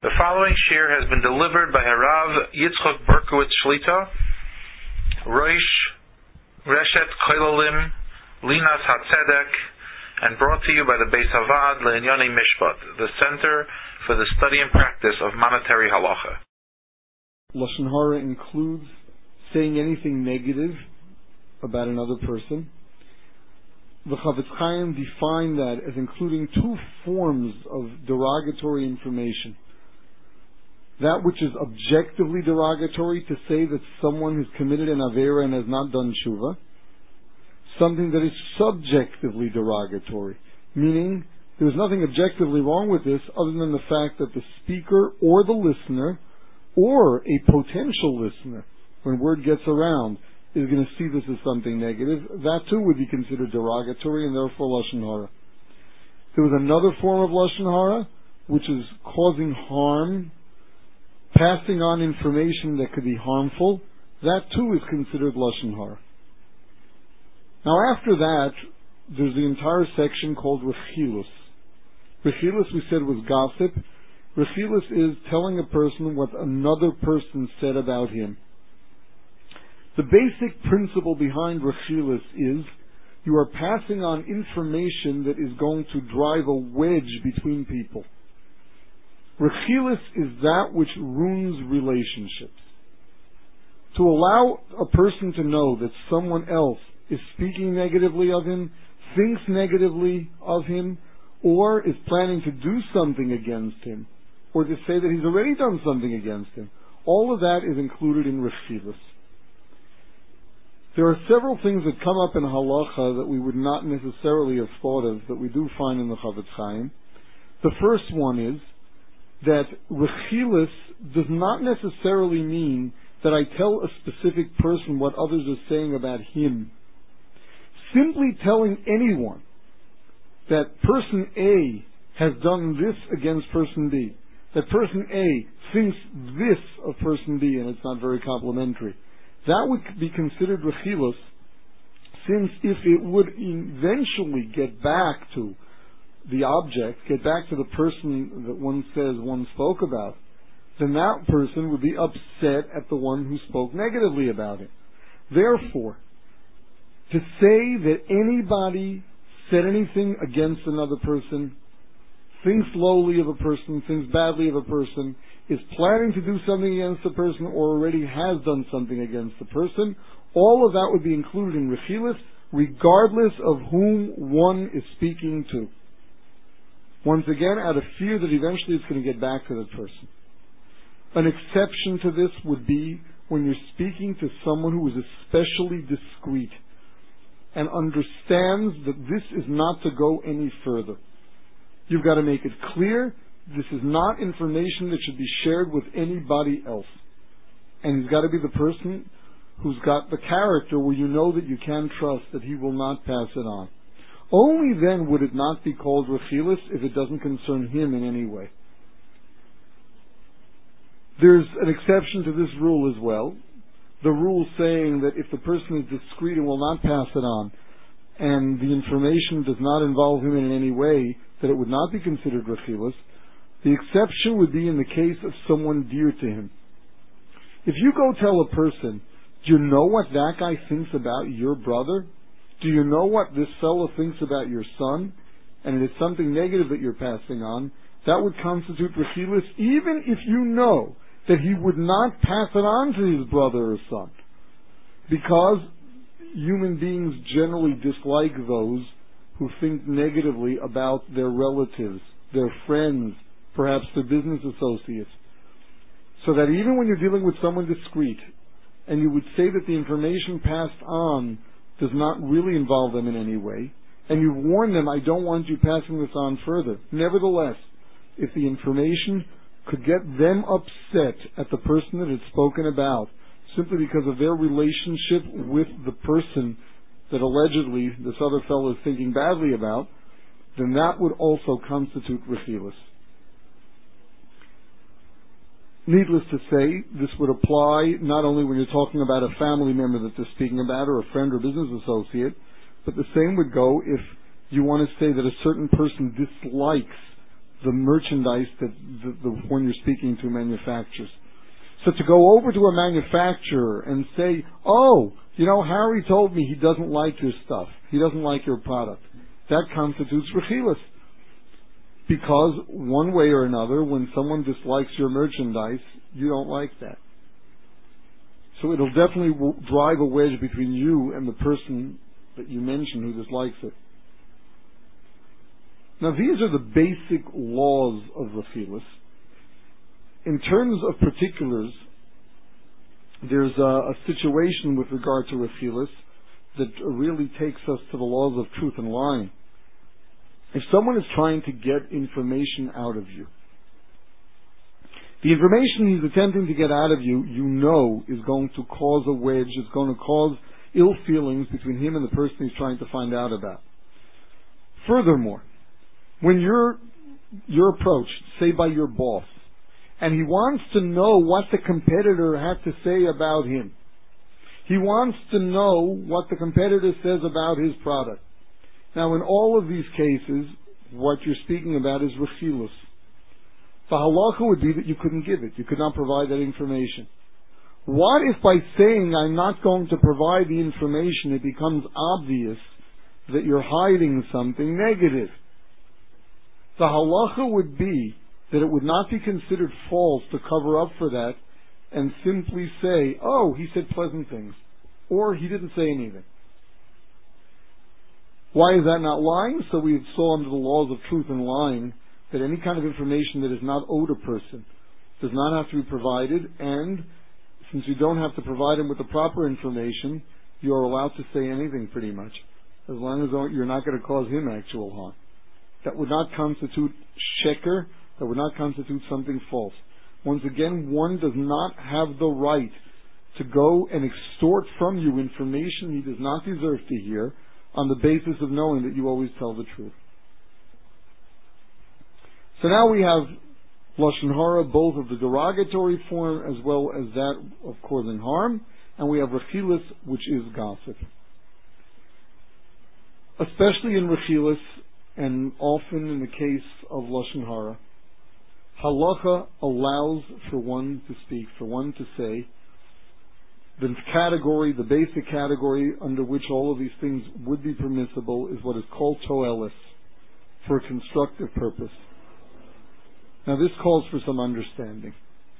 The following shir has been delivered by Harav Yitzchok Berkowitz Shlita, Rosh Reshet Cholalim, Linas HaTzedek, and brought to you by the Beis Havad Le'Inyonei Mishpat, the Center for the Study and Practice of Monetary Halacha. Lashon Hara includes saying anything negative about another person. The Chavetz Chaim defined that as including two forms of derogatory information. That which is objectively derogatory, to say that someone has committed an avera and has not done tshuva. Something that is subjectively derogatory, meaning there's nothing objectively wrong with this other than the fact that the speaker or the listener or a potential listener, when word gets around, is going to see this as something negative. That too would be considered derogatory and therefore Lashon Hara. There was another form of Lashon Hara, which is causing harm, passing on information that could be harmful. That too is considered Lashon Hara. Now after that, there's the entire section called Rechilus. Rechilus, we said, was gossip. Rechilus is telling a person what another person said about him. The basic principle behind Rechilus is you are passing on information that is going to drive a wedge between people. Rechilus is that which ruins relationships. To allow a person to know that someone else is speaking negatively of him, thinks negatively of him, or is planning to do something against him, or to say that he's already done something against him, all of that is included in Rechilus. There are several things that come up in halacha that we would not necessarily have thought of, that we do find in the Chavetz Chaim. The first one is that Rechilus does not necessarily mean that I tell a specific person what others are saying about him. Simply telling anyone that person A has done this against person B, that person A thinks this of person B, and it's not very complimentary, that would be considered Rechilus, since if it would eventually get back to the object, get back to the person that one says one spoke about, then that person would be upset at the one who spoke negatively about it. Therefore, to say that anybody said anything against another person, thinks lowly of a person, thinks badly of a person, is planning to do something against the person, or already has done something against the person, all of that would be included in Rechilus, regardless of whom one is speaking to. Once again, out of fear that eventually it's going to get back to that person. An exception to this would be when you're speaking to someone who is especially discreet and understands that this is not to go any further. You've got to make it clear this is not information that should be shared with anybody else. And he's got to be the person who's got the character where you know that you can trust that he will not pass it on. Only then would it not be called Rechilus if it doesn't concern him in any way. There's an exception to this rule as well. The rule saying that if the person is discreet and will not pass it on, and the information does not involve him in any way, that it would not be considered Rechilus. The exception would be in the case of someone dear to him. If you go tell a person, do you know what that guy thinks about your brother? Do you know what this fellow thinks about your son? And it is something negative that you're passing on, that would constitute Rechilus, even if you know that he would not pass it on to his brother or son. Because human beings generally dislike those who think negatively about their relatives, their friends, perhaps their business associates. So that even when you're dealing with someone discreet, and you would say that the information passed on does not really involve them in any way, and you warn them, I don't want you passing this on further. Nevertheless, if the information could get them upset at the person that it's spoken about, simply because of their relationship with the person that allegedly this other fellow is thinking badly about, then that would also constitute Rechilus. Needless to say, this would apply not only when you're talking about a family member that they're speaking about, or a friend or business associate, but the same would go if you want to say that a certain person dislikes the merchandise that the one you're speaking to manufactures. So to go over to a manufacturer and say, oh, Harry told me he doesn't like your stuff. He doesn't like your product. That constitutes rechilas. Because one way or another, when someone dislikes your merchandise, you don't like that. So it'll definitely drive a wedge between you and the person that you mentioned who dislikes it. Now these are the basic laws of rechilas. In terms of particulars, there's a situation with regard to rechilas that really takes us to the laws of truth and lying. If someone is trying to get information out of you, the information he's attempting to get out of you, is going to cause a wedge, is going to cause ill feelings between him and the person he's trying to find out about. Furthermore, when you're approached, say by your boss, and he wants to know what the competitor had to say about him, he wants to know what the competitor says about his product. Now, in all of these cases, what you're speaking about is rechilas. The halacha would be that you couldn't give it. You could not provide that information. What if by saying I'm not going to provide the information, it becomes obvious that you're hiding something negative? The halacha would be that it would not be considered false to cover up for that and simply say, oh, he said pleasant things, or he didn't say anything. Why is that not lying? So we saw under the laws of truth and lying that any kind of information that is not owed a person does not have to be provided, and since you don't have to provide him with the proper information, you are allowed to say anything pretty much, as long as you're not going to cause him actual harm. That would not constitute sheker, that would not constitute something false. Once again, one does not have the right to go and extort from you information he does not deserve to hear on the basis of knowing that you always tell the truth. So now we have Lashon Hara, both of the derogatory form as well as that of causing harm, and we have rechilas, which is gossip. Especially in rechilas, and often in the case of Lashon Hara, halacha allows for one to speak, for one to say. The category, the basic category under which all of these things would be permissible is what is called toelis, for a constructive purpose. Now this calls for some understanding.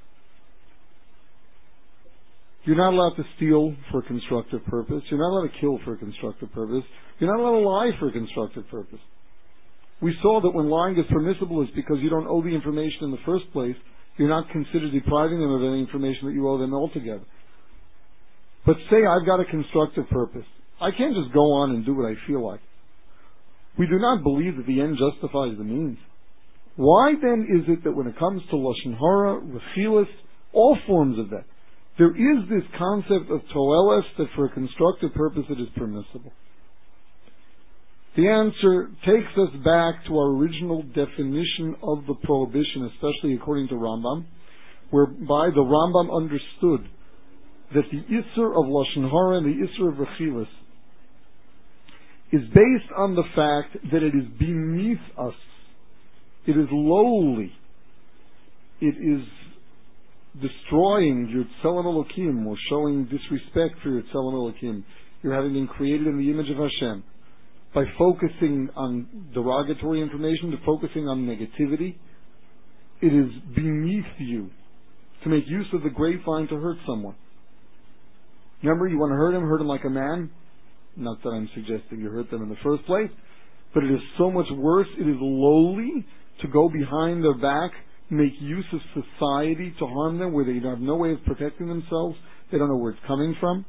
You're not allowed to steal for a constructive purpose. You're not allowed to kill for a constructive purpose. You're not allowed to lie for a constructive purpose. We saw that when lying is permissible, it's because you don't owe the information in the first place. You're not considered depriving them of any information that you owe them altogether. But say I've got a constructive purpose. I can't just go on and do what I feel like. We do not believe that the end justifies the means. Why then is it that when it comes to Lashon Hara, rechilas, all forms of that, there is this concept of toeles that for a constructive purpose it is permissible? The answer takes us back to our original definition of the prohibition, especially according to Rambam, whereby the Rambam understood that the Isser of Lashon Hara and the Isser of rechilas is based on the fact that it is beneath us. It is lowly. It is destroying your Tzelem Elokim, or showing disrespect for your Tzelem Elokim. You're having been created in the image of Hashem. By focusing on derogatory information, to focusing on negativity, it is beneath you to make use of the grapevine to hurt someone. Remember, you want to hurt him like a man? Not that I'm suggesting you hurt them in the first place, but it is so much worse. It is lowly to go behind their back, make use of society to harm them where they have no way of protecting themselves. They don't know where it's coming from.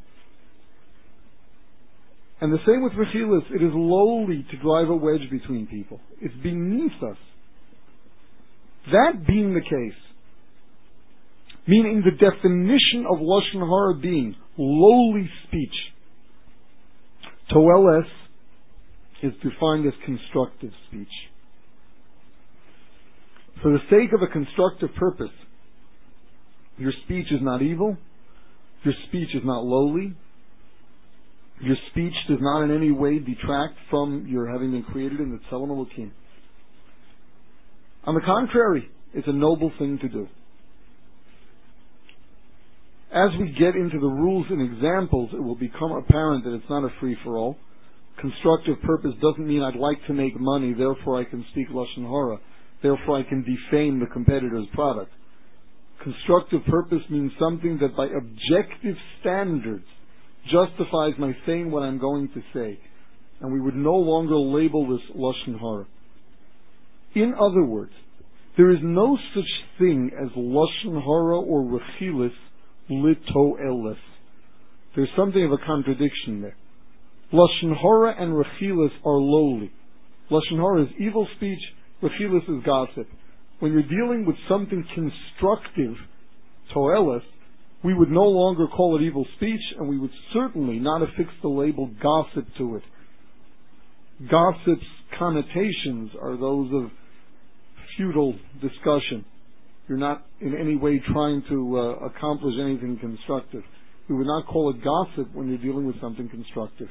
And the same with rechilas. It is lowly to drive a wedge between people. It's beneath us. That being the case, meaning the definition of Lashon Hara being lowly speech, toeles is defined as constructive speech. For the sake of a constructive purpose, your speech is not evil, your speech is not lowly, your speech does not in any way detract from your having been created in the Tzelem Elokim. On the contrary, it's a noble thing to do. As we get into the rules and examples, it will become apparent that it's not a free-for-all. Constructive purpose doesn't mean I'd like to make money, therefore I can speak Lashon Hara, therefore I can defame the competitor's product. Constructive purpose means something that by objective standards justifies my saying what I'm going to say. And we would no longer label this Lashon Hara. In other words, there is no such thing as Lashon Hara or Rechilis Litoelis. There's something of a contradiction there. Lashon Hara and Rechilis are lowly. Lashon Hara is evil speech, Rechilis is gossip. When you're dealing with something constructive, Toelis, we would no longer call it evil speech, and we would certainly not affix the label gossip to it. Gossip's connotations are those of futile discussion. You're not in any way trying to accomplish anything constructive. We would not call it gossip when you're dealing with something constructive.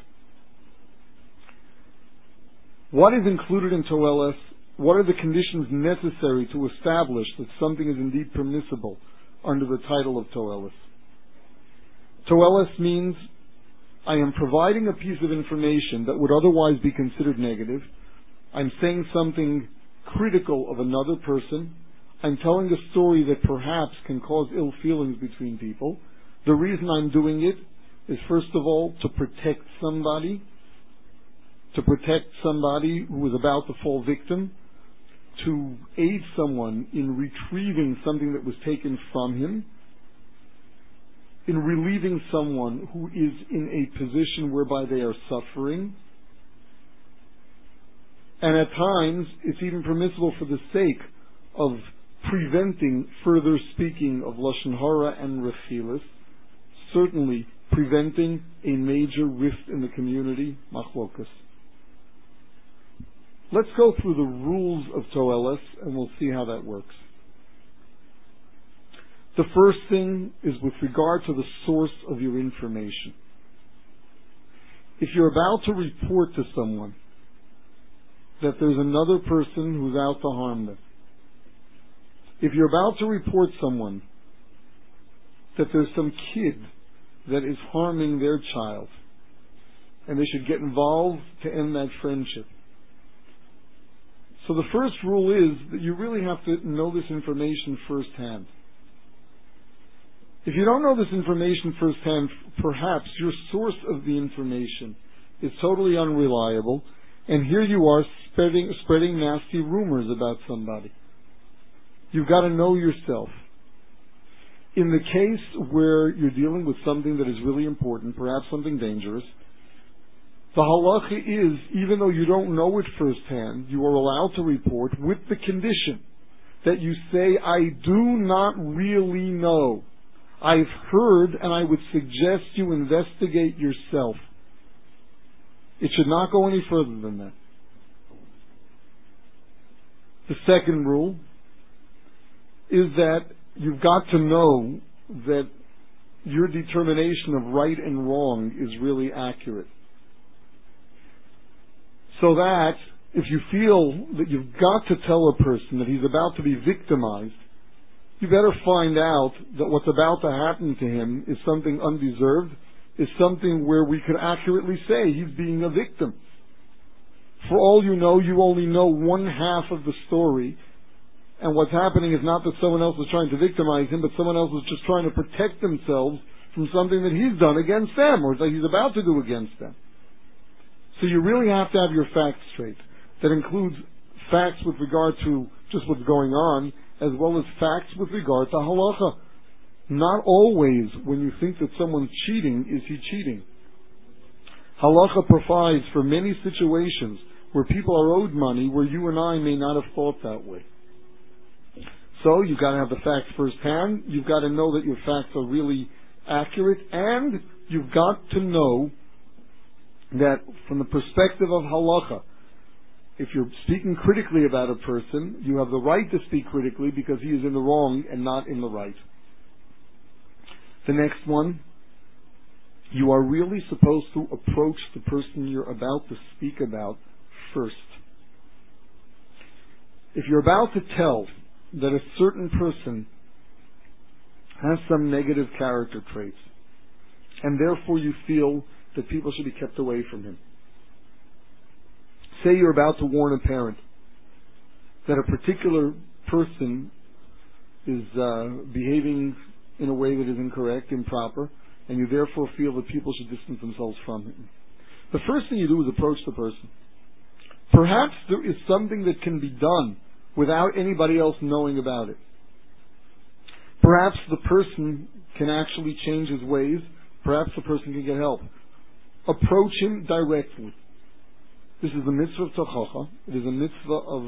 What is included in Toelis? What are the conditions necessary to establish that something is indeed permissible under the title of Toelis? Toelis means I am providing a piece of information that would otherwise be considered negative. I'm saying something critical of another person. I'm telling a story that perhaps can cause ill feelings between people. The reason I'm doing it is, first of all, to protect somebody who is about to fall victim, to aid someone in retrieving something that was taken from him, in relieving someone who is in a position whereby they are suffering. And at times, it's even permissible for the sake of preventing further speaking of Lashon Hara and Rechilis, certainly preventing a major rift in the community, machlokas. Let's go through the rules of Toelis, and we'll see how that works. The first thing is with regard to the source of your information. If you're about to report to someone that there's another person who's out to harm them, if you're about to report someone that there's some kid that is harming their child and they should get involved to end that friendship. So the first rule is that you really have to know this information firsthand. If you don't know this information firsthand, perhaps your source of the information is totally unreliable, and here you are spreading nasty rumors about somebody. You've got to know yourself. In the case where you're dealing with something that is really important, perhaps something dangerous, the halacha is, even though you don't know it firsthand, you are allowed to report with the condition that you say, I do not really know. I've heard, and I would suggest you investigate yourself. It should not go any further than that. The second rule is that you've got to know that your determination of right and wrong is really accurate. So that if you feel that you've got to tell a person that he's about to be victimized, you better find out that what's about to happen to him is something undeserved, is something where we could accurately say he's being a victim. For all you know, you only know one half of the story, and what's happening is not that someone else is trying to victimize him, but someone else is just trying to protect themselves from something that he's done against them, or that he's about to do against them. So you really have to have your facts straight. That includes facts with regard to just what's going on, as well as facts with regard to halacha. Not always when you think that someone's cheating, is he cheating. Halacha provides for many situations where people are owed money where you and I may not have thought that way. So you've got to have the facts firsthand, you've got to know that your facts are really accurate, and you've got to know that from the perspective of halacha, if you're speaking critically about a person, you have the right to speak critically because he is in the wrong and not in the right. The next one, you are really supposed to approach the person you're about to speak about first. If you're about to tell that a certain person has some negative character traits, and therefore you feel that people should be kept away from him. Say you're about to warn a parent that a particular person is behaving in a way that is incorrect, improper, and you therefore feel that people should distance themselves from him. The first thing you do is approach the person. Perhaps there is something that can be done without anybody else knowing about it. Perhaps the person can actually change his ways. Perhaps the person can get help. Approach him directly. This is the mitzvah of tochacha. It is a mitzvah of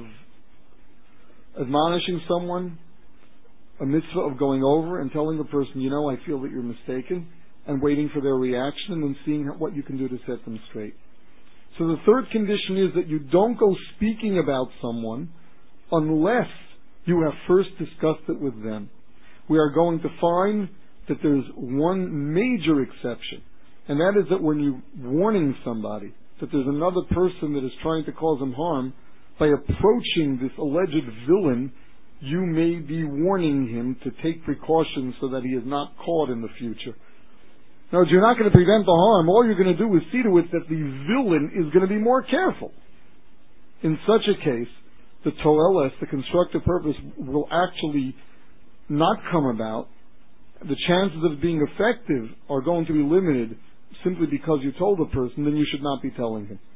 admonishing someone, a mitzvah of going over and telling the person, I feel that you're mistaken, and waiting for their reaction and then seeing what you can do to set them straight. So the third condition is that you don't go speaking about someone unless you have first discussed it with them. We are going to find that there's one major exception, and that is that when you're warning somebody that there's another person that is trying to cause them harm, by approaching this alleged villain, you may be warning him to take precautions so that he is not caught in the future. Now, you're not going to prevent the harm. All you're going to do is see to it that the villain is going to be more careful. In such a case, the toeles, the constructive purpose, will actually not come about. The chances of it being effective are going to be limited simply because you told the person, then you should not be telling him.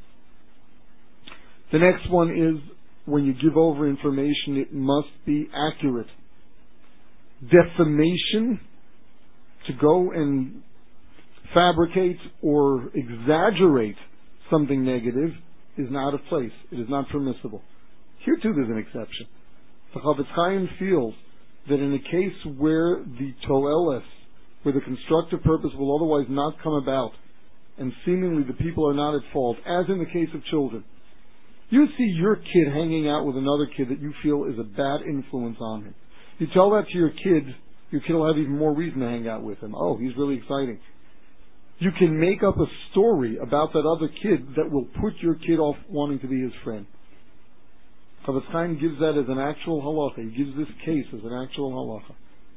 The next one is, when you give over information, it must be accurate. Defamation, to go and fabricate or exaggerate something negative, is not out of place. It is not permissible. Here too there's an exception. The Chafetz Chaim feels that in a case where the toeles, where the constructive purpose will otherwise not come about, and seemingly the people are not at fault, as in the case of children, you see your kid hanging out with another kid that you feel is a bad influence on him. You tell that to your kid will have even more reason to hang out with him. Oh, he's really exciting. You can make up a story about that other kid that will put your kid off wanting to be his friend. Chafetz Chaim gives that as an actual halacha. He gives this case as an actual halacha.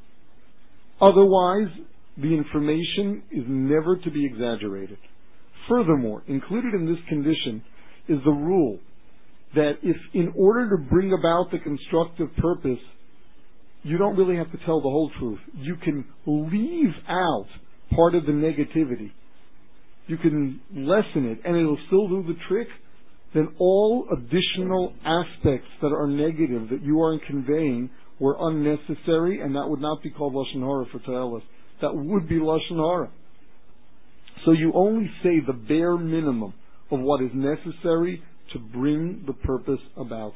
Otherwise, the information is never to be exaggerated. Furthermore, included in this condition is the rule that if in order to bring about the constructive purpose, you don't really have to tell the whole truth. You can leave out part of the negativity. You can lessen it and it'll still do the trick. Then all additional aspects that are negative that you are conveying were unnecessary, and that would not be called Lashon Hara for toeles. That would be Lashon Hara. So you only say the bare minimum of what is necessary to bring the purpose about.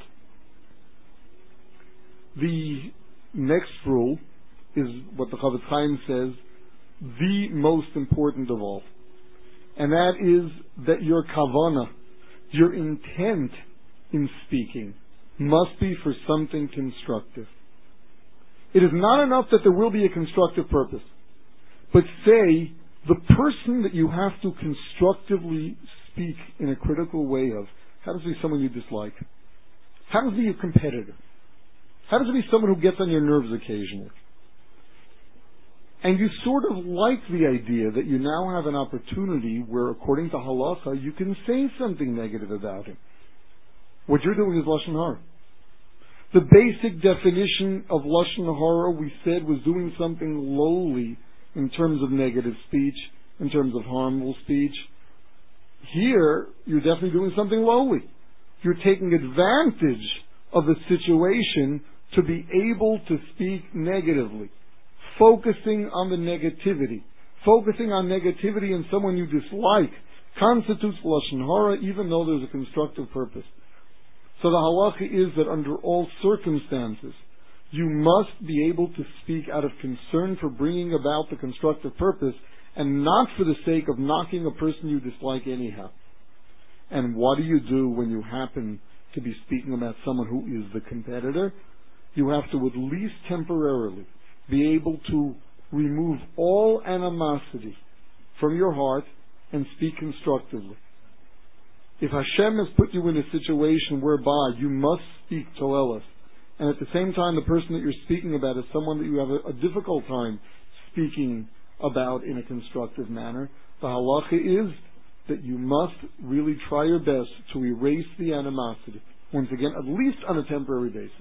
The next rule is what the Chafetz Chaim says, the most important of all. And that is that your kavanah, your intent in speaking, must be for something constructive. It is not enough that there will be a constructive purpose, but say the person that you have to constructively speak in a critical way of, how does it be someone you dislike? How does it be your competitor? How does it be someone who gets on your nerves occasionally? And you sort of like the idea that you now have an opportunity where, according to halacha, you can say something negative about him. What you're doing is Lashon Hara. The basic definition of Lashon Hara, we said, was doing something lowly in terms of negative speech, in terms of harmful speech. Here, you're definitely doing something lowly. You're taking advantage of the situation to be able to speak negatively, focusing on the negativity. Focusing on negativity in someone you dislike constitutes Lashon Hara, even though there's a constructive purpose. So the halacha is that under all circumstances, you must be able to speak out of concern for bringing about the constructive purpose, and not for the sake of knocking a person you dislike anyhow. And what do you do when you happen to be speaking about someone who is the competitor? You have to, at least temporarily, be able to remove all animosity from your heart and speak constructively. If Hashem has put you in a situation whereby you must speak Toelis, and at the same time the person that you're speaking about is someone that you have a difficult time speaking about in a constructive manner, the halacha is that you must really try your best to erase the animosity, once again, at least on a temporary basis.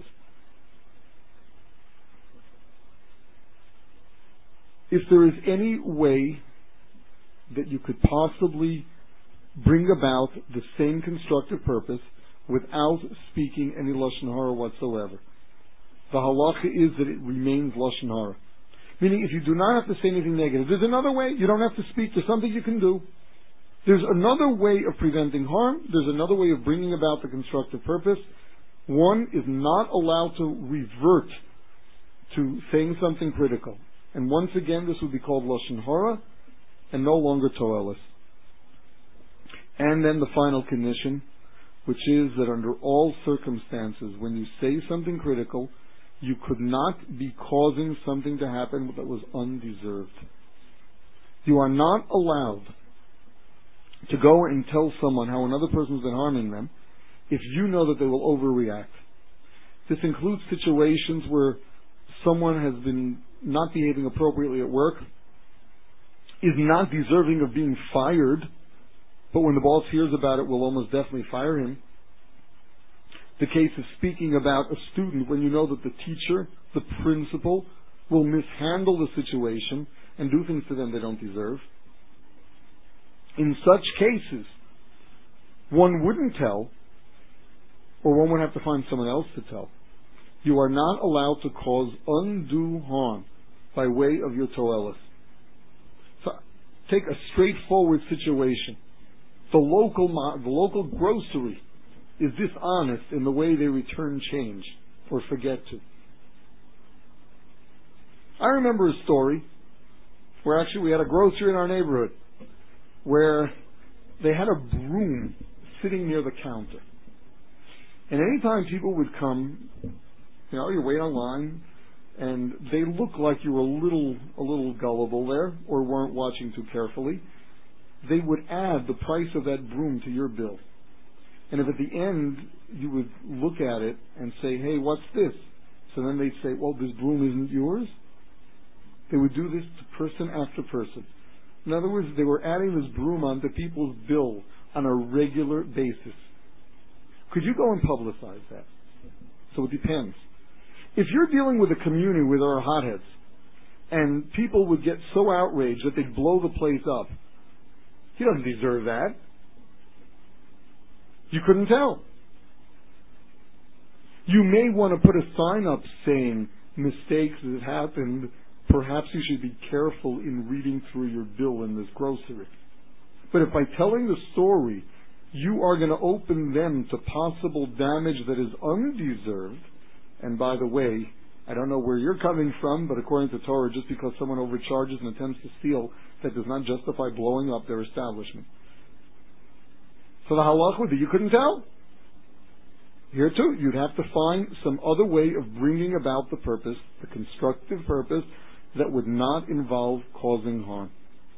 If there is any way that you could possibly bring about the same constructive purpose without speaking any Lashon Hara whatsoever, the halacha is that it remains Lashon Hara. Meaning, if you do not have to say anything negative, there's another way. You don't have to speak. There's something you can do. There's another way of preventing harm. There's another way of bringing about the constructive purpose. One is not allowed to revert to saying something critical. And once again, this would be called Lashon Hara and no longer Toelis. And then the final condition, which is that under all circumstances, when you say something critical, you could not be causing something to happen that was undeserved. You are not allowed to go and tell someone how another person's been harming them if you know that they will overreact. This includes situations where someone has been not behaving appropriately at work, is not deserving of being fired, but when the boss hears about it, will almost definitely fire him. The case of speaking about a student when you know that the teacher, the principal, will mishandle the situation and do things to them they don't deserve. In such cases, one wouldn't tell, or one would have to find someone else to tell. You are not allowed to cause undue harm by way of your Toelis. So, take a straightforward situation. The local grocery is dishonest in the way they return change or forget to. I remember a story where actually we had a grocery in our neighborhood where they had a broom sitting near the counter. And anytime people would come, you wait online, and they look like you were a little gullible there or weren't watching too carefully, they would add the price of that broom to your bill. And if at the end you would look at it and say, hey, what's this? So then they'd say, well, this broom isn't yours. They would do this to person after person. In other words, they were adding this broom onto people's bill on a regular basis. Could you go and publicize that? So it depends. If you're dealing with a community where there are hotheads, and people would get so outraged that they'd blow the place up, he doesn't deserve that. You couldn't tell. You may want to put a sign up saying, mistakes that happened, perhaps you should be careful in reading through your bill in this grocery. But if by telling the story, you are going to open them to possible damage that is undeserved, and by the way, I don't know where you're coming from, but according to Torah, just because someone overcharges and attempts to steal, that does not justify blowing up their establishment. So the halach would be, you couldn't tell. Here too, you'd have to find some other way of bringing about the purpose, the constructive purpose, that would not involve causing harm.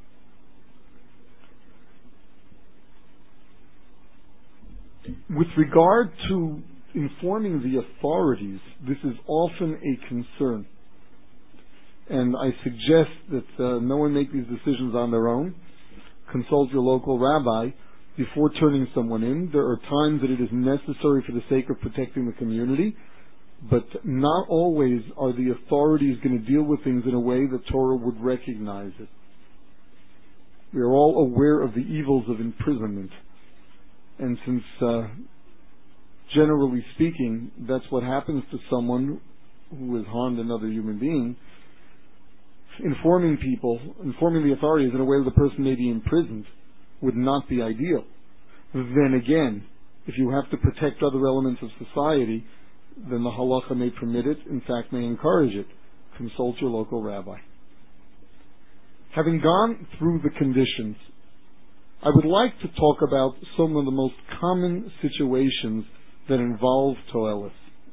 With regard to informing the authorities, this is often a concern. And I suggest that no one make these decisions on their own. Consult your local rabbi before turning someone in. There are times that it is necessary for the sake of protecting the community, but not always are the authorities going to deal with things in a way that Torah would recognize it. We are all aware of the evils of imprisonment. And since, generally speaking, that's what happens to someone who has harmed another human being, informing the authorities in a way that the person may be imprisoned would not be ideal. Then again, if you have to protect other elements of society, then the halacha may permit it, in fact may encourage it. Consult your local rabbi. Having gone through the conditions, I would like to talk about some of the most common situations that involve Toelis.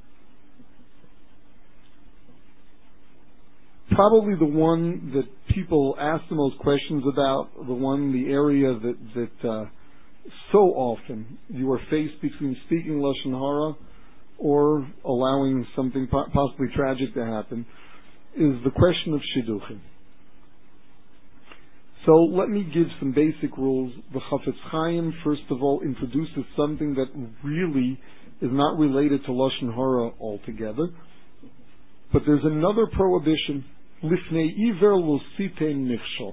Probably the one that people ask the most questions about, the area that so often you are faced between speaking Lashon Hara or allowing something possibly tragic to happen is the question of shidduchim. So let me give some basic rules. The Chafetz Chaim, first of all, introduces something that really is not related to Lashon Hara altogether, but there's another prohibition. Lifnei iver lo sitein michshol.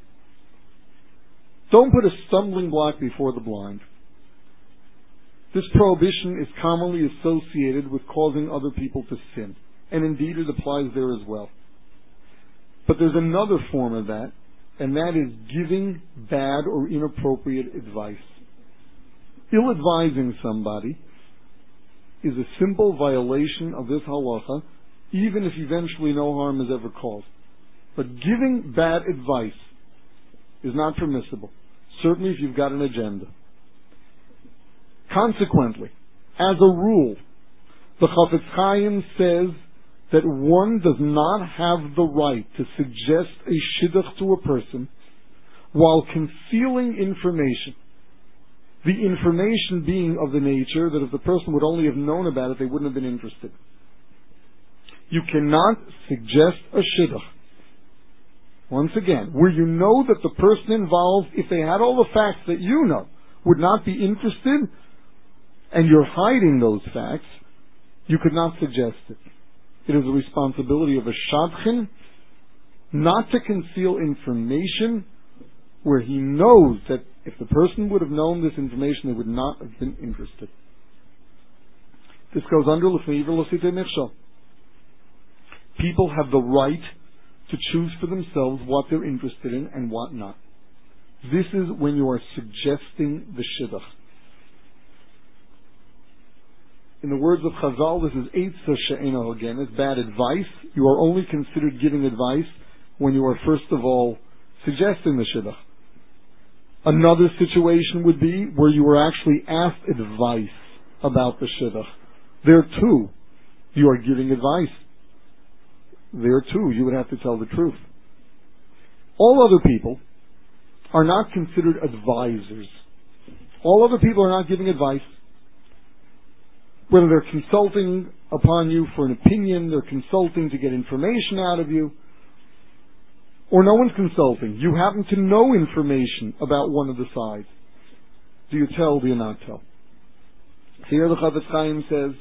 Don't put a stumbling block before the blind. This prohibition is commonly associated with causing other people to sin, and indeed it applies there as well. But there's another form of that, and that is giving bad or inappropriate advice. Ill-advising somebody is a simple violation of this halacha, even if eventually no harm is ever caused. But giving bad advice is not permissible, certainly if you've got an agenda. Consequently, as a rule, the Chafetz Chaim says that one does not have the right to suggest a shidduch to a person while concealing information. The information being of the nature that if the person would only have known about it, they wouldn't have been interested. You cannot suggest a shidduch. Once again, where you know that the person involved, if they had all the facts that you know, would not be interested, and you're hiding those facts, you could not suggest it. It is the responsibility of a shadchan not to conceal information where he knows that if the person would have known this information, they would not have been interested. This goes under l'fnei iver lo sitei michshol. People have the right to choose for themselves what they're interested in and what not. This is when you are suggesting the shidduch. In the words of Chazal, this is eitzah she'eino again. It's bad advice. You are only considered giving advice when you are first of all suggesting the shidduch. Another situation would be where you were actually asked advice about the shidduch. There too, you are giving advice. There too, you would have to tell the truth. All other people are not considered advisors. All other people are not giving advice. Whether they're consulting upon you for an opinion, they're consulting to get information out of you, or no one's consulting. You happen to know information about one of the sides. Do you tell, do you not tell? Here the Chafetz Chaim says,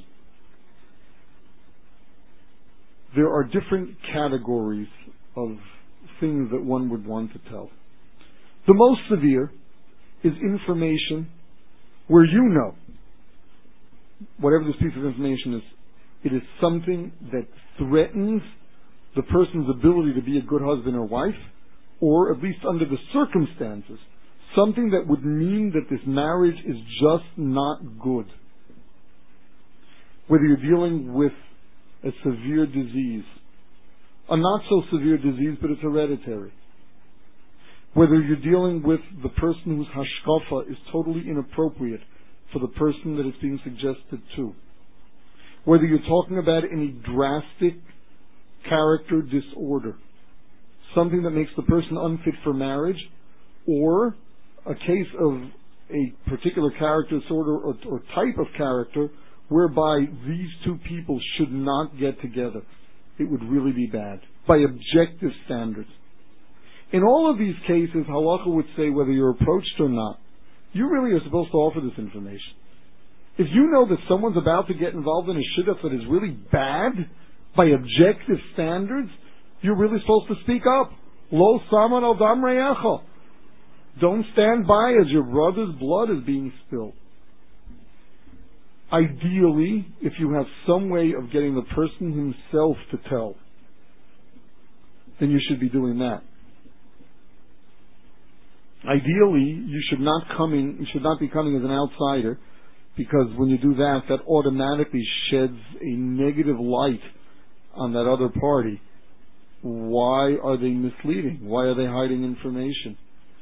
there are different categories of things that one would want to tell. The most severe is information where you know, whatever this piece of information is, it is something that threatens the person's ability to be a good husband or wife, or at least under the circumstances, something that would mean that this marriage is just not good. Whether you're dealing with a severe disease, a not so severe disease, but it's hereditary. Whether you're dealing with the person whose hashkafa is totally inappropriate for the person that it's being suggested to. Whether you're talking about any drastic character disorder, something that makes the person unfit for marriage, or a case of a particular character disorder or type of character whereby these two people should not get together. It would really be bad by objective standards. In all of these cases, halacha would say whether you're approached or not, you really are supposed to offer this information. If you know that someone's about to get involved in a shidduch that is really bad by objective standards, you're really supposed to speak up. Lo saman al dam re'echa. Don't stand by as your brother's blood is being spilled. Ideally, if you have some way of getting the person himself to tell, then you should be doing that. Ideally, you should not be coming as an outsider, because when you do that, that automatically sheds a negative light on that other party. Why are they misleading? Why are they hiding information?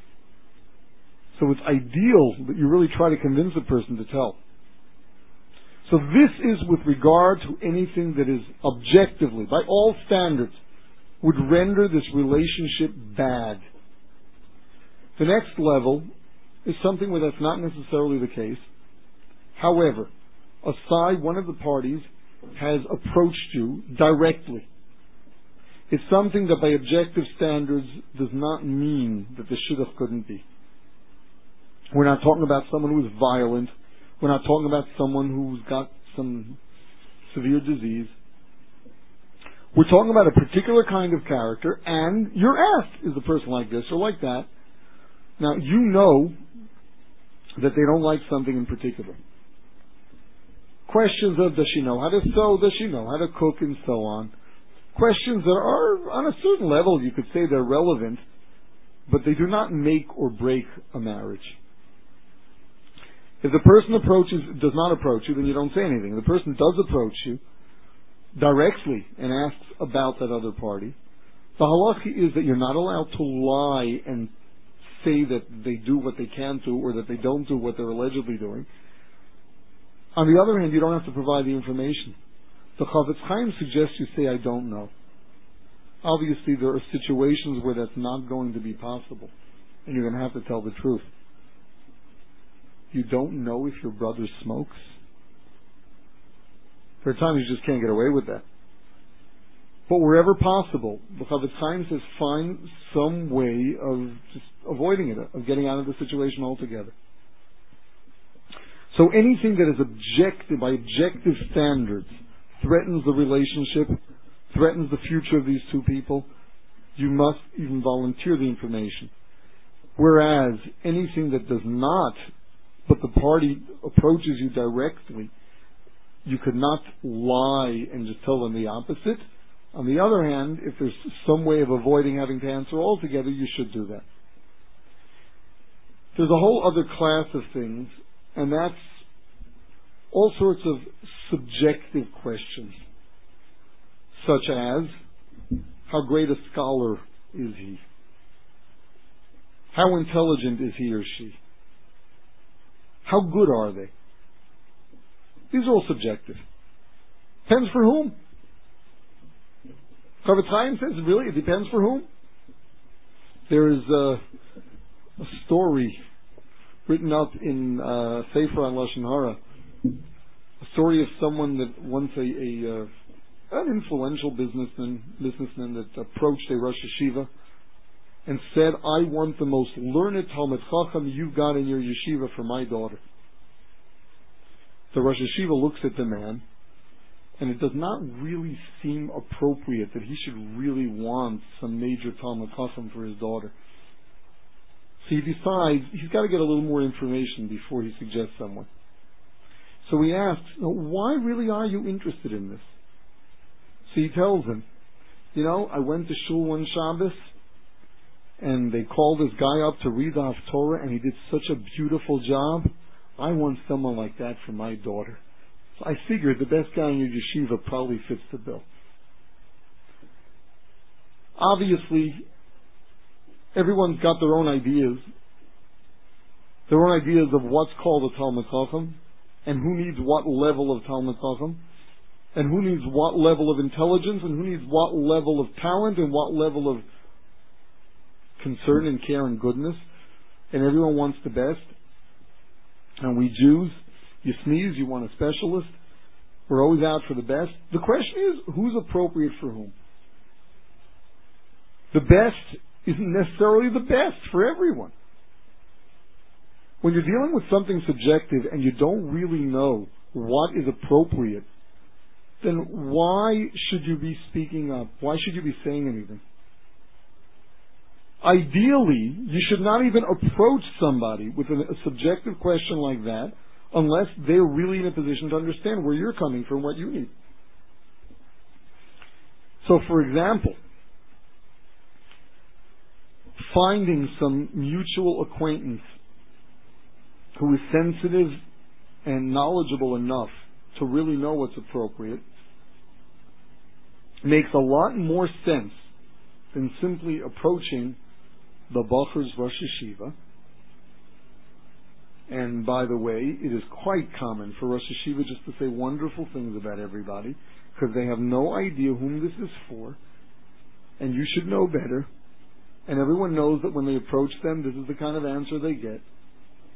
So it's ideal that you really try to convince a person to tell. So this is with regard to anything that is objectively, by all standards, would render this relationship bad. The next level is something where that's not necessarily the case. However, one of the parties has approached you directly. It's something that by objective standards does not mean that the shidduch couldn't be. We're not talking about someone who's violent. We're not talking about someone who's got some severe disease. We're talking about a particular kind of character, and you're asked, is the person like this or like that? Now, you know that they don't like something in particular. Questions of, does she know how to sew? Does she know how to cook? And so on. Questions that are, on a certain level, you could say they're relevant, but they do not make or break a marriage. If the person does not approach you, then you don't say anything. If the person does approach you directly and asks about that other party, the halacha is that you're not allowed to lie and say that they do what they can do or that they don't do what they're allegedly doing. On the other hand, you don't have to provide the information. The Chafetz Chaim suggests you say, I don't know. Obviously, there are situations where that's not going to be possible, and you're going to have to tell the truth. You don't know if your brother smokes? There are times you just can't get away with that. But wherever possible, the Chafetz Chaim says find some way of just avoiding it, of getting out of the situation altogether. So anything that is objective, by objective standards, threatens the relationship, threatens the future of these two people, you must even volunteer the information. Whereas anything that does not, but the party approaches you directly, you could not lie and just tell them the opposite. On the other hand, if there's some way of avoiding having to answer altogether, you should do that. There's a whole other class of things, and that's all sorts of subjective questions, such as, how great a scholar is he? How intelligent is he or she? How good are they? These are all subjective. Depends for whom. Chafetz Chaim says, really, it depends for whom. There is a story written up in Sefer on Lashon Hara, a story of someone that once an influential businessman that approached a Rosh Yeshiva and said, I want the most learned Talmid Chacham you've got in your yeshiva for my daughter. The Rosh Yeshiva looks at the man, and it does not really seem appropriate that he should really want some major Talmid Chacham for his daughter. So he decides he's got to get a little more information before he suggests someone. So he asks, why really are you interested in this? So he tells him, I went to shul one Shabbos, and they called this guy up to read the Haftorah, and he did such a beautiful job. I want someone like that for my daughter. So I figured the best guy in your yeshiva probably fits the bill. Obviously, everyone's got their own ideas of what's called a Talmid Chacham, and who needs what level of Talmid Chacham, and who needs what level of intelligence, and who needs what level of talent, and what level of concern and care and goodness. And everyone wants the best. And we Jews, you sneeze, you want a specialist. We're always out for the best. The question is, who's appropriate for whom? The best isn't necessarily the best for everyone. When you're dealing with something subjective and you don't really know what is appropriate, then why should you be speaking up? Why should you be saying anything? Ideally, you should not even approach somebody with a subjective question like that unless they're really in a position to understand where you're coming from, what you need. So, for example, finding some mutual acquaintance who is sensitive and knowledgeable enough to really know what's appropriate makes a lot more sense than simply approaching the Bacher's Rosh Yeshiva. And by the way, it is quite common for Rosh Yeshiva just to say wonderful things about everybody because they have no idea whom this is for, and you should know better. And everyone knows that when they approach them, this is the kind of answer they get.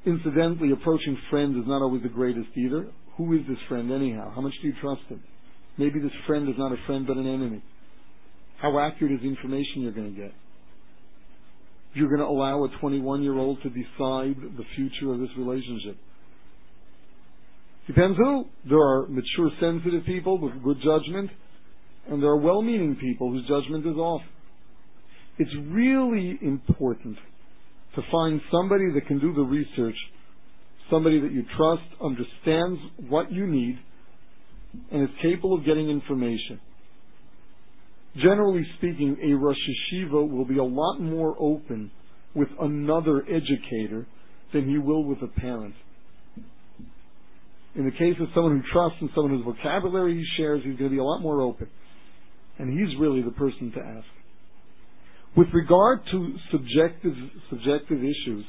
Incidentally, approaching friends is not always the greatest either. Who is this friend anyhow? How much do you trust him? Maybe this friend is not a friend but an enemy. How accurate is the information you're going to get? You're going to allow a 21-year-old to decide the future of this relationship. Depends who. There are mature, sensitive people with good judgment, and there are well-meaning people whose judgment is off. It's really important to find somebody that can do the research, somebody that you trust, understands what you need, and is capable of getting information. Generally speaking, a Rosh Yeshiva will be a lot more open with another educator than he will with a parent. In the case of someone who trusts and someone whose vocabulary he shares, he's going to be a lot more open. And he's really the person to ask. With regard to subjective issues,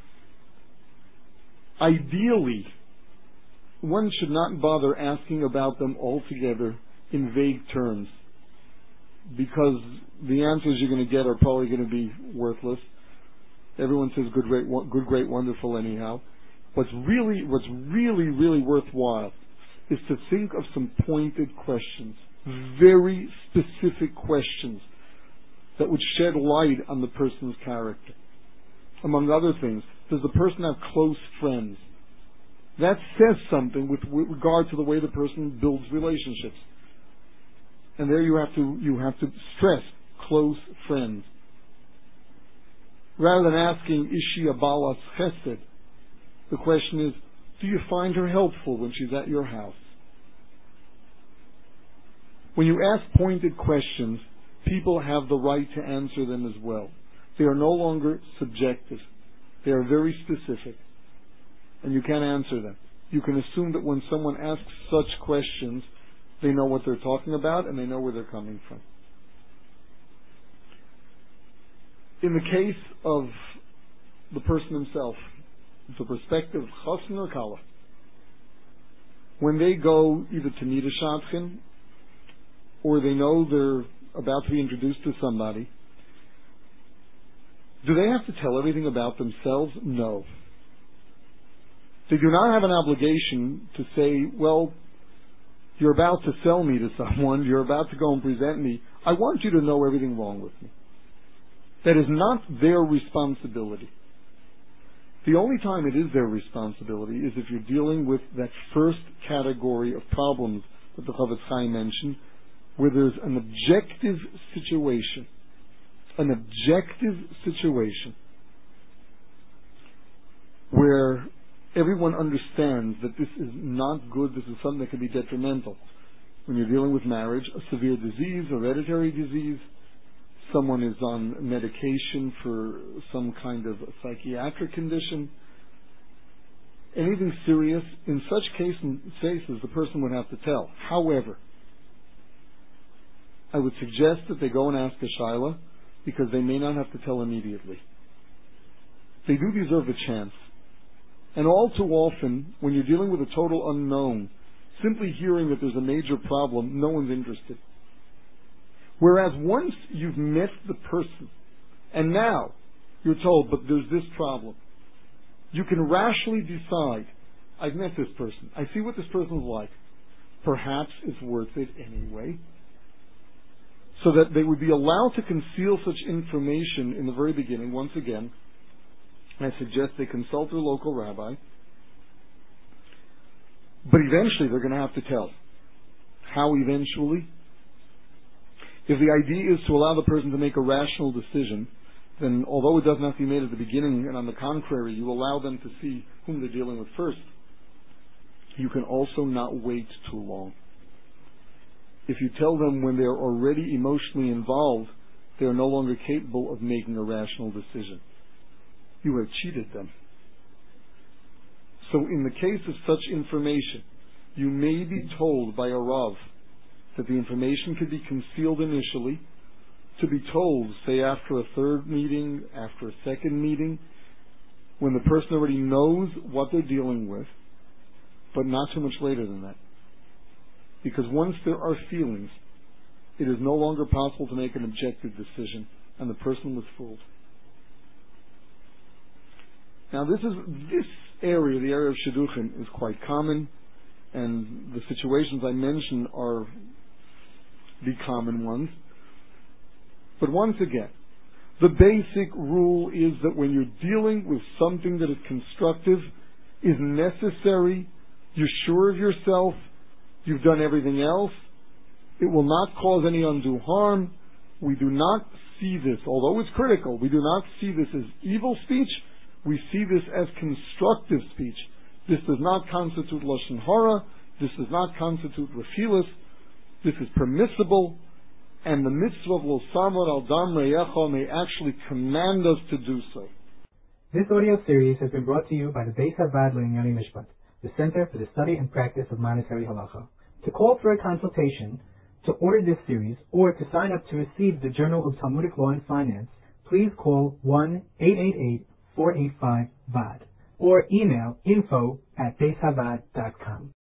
ideally, one should not bother asking about them altogether in vague terms, because the answers you're going to get are probably going to be worthless. Everyone says good, great, wonderful anyhow. What's really worthwhile is to think of some pointed questions, very specific questions that would shed light on the person's character. Among other things, does the person have close friends? That says something with regard to the way the person builds relationships. And there you have to stress close friends. Rather than asking, is she a balas chesed? The question is, do you find her helpful when she's at your house? When you ask pointed questions, people have the right to answer them as well. They are no longer subjective. They are very specific. And you can't answer them. You can assume that when someone asks such questions, they know what they're talking about and they know where they're coming from. In the case of the person himself, the prospective chassan or kala, when they go either to meet a shadchan or they know they're about to be introduced to somebody, do they have to tell everything about themselves? No. They do not have an obligation to say, well, you're about to sell me to someone, you're about to go and present me, I want you to know everything wrong with me. That is not their responsibility. The only time it is their responsibility is if you're dealing with that first category of problems that the Chofetz Chaim mentioned, where there's an objective situation. An objective situation where everyone understands that this is not good, this is something that can be detrimental. When you're dealing with marriage, a severe disease, hereditary disease, someone is on medication for some kind of psychiatric condition, anything serious, in such cases the person would have to tell. However, I would suggest that they go and ask a shaila, because they may not have to tell immediately. They do deserve a chance. And all too often, when you're dealing with a total unknown, simply hearing that there's a major problem, no one's interested. Whereas once you've met the person, and now you're told, but there's this problem, you can rationally decide, I've met this person, I see what this person's like, perhaps it's worth it anyway. So that they would be allowed to conceal such information in the very beginning. Once again, I suggest they consult their local rabbi. But eventually they're going to have to tell. How eventually? If the idea is to allow the person to make a rational decision, then although it doesn't have to be made at the beginning, and on the contrary, you allow them to see whom they're dealing with first, you can also not wait too long. If you tell them when they're already emotionally involved, they are no longer capable of making a rational decision. You have cheated them. So in the case of such information, you may be told by a Rav that the information could be concealed initially, to be told, say after a third meeting, after a second meeting, when the person already knows what they're dealing with, but not too much later than that. Because once there are feelings, it is no longer possible to make an objective decision, and the person was fooled. Now this area, the area of shidduchim, is quite common, and the situations I mentioned are the common ones. But once again, the basic rule is that when you're dealing with something that is constructive, is necessary, you're sure of yourself, you've done everything else, it will not cause any undue harm, we do not see this, although it's critical, we do not see this as evil speech, we see this as constructive speech. This does not constitute lashon hara, this does not constitute rechilas, this is permissible, and the mitzvah of lo samar al dam reyecha may actually command us to do so. This audio series has been brought to you by the Beis Havad Le'inyonei Mishpat, the Center for the Study and Practice of Monetary Halacha. To call for a consultation, to order this series, or to sign up to receive the Journal of Talmudic Law and Finance, please call 1-888-485-VAD or email info@beishavad.com.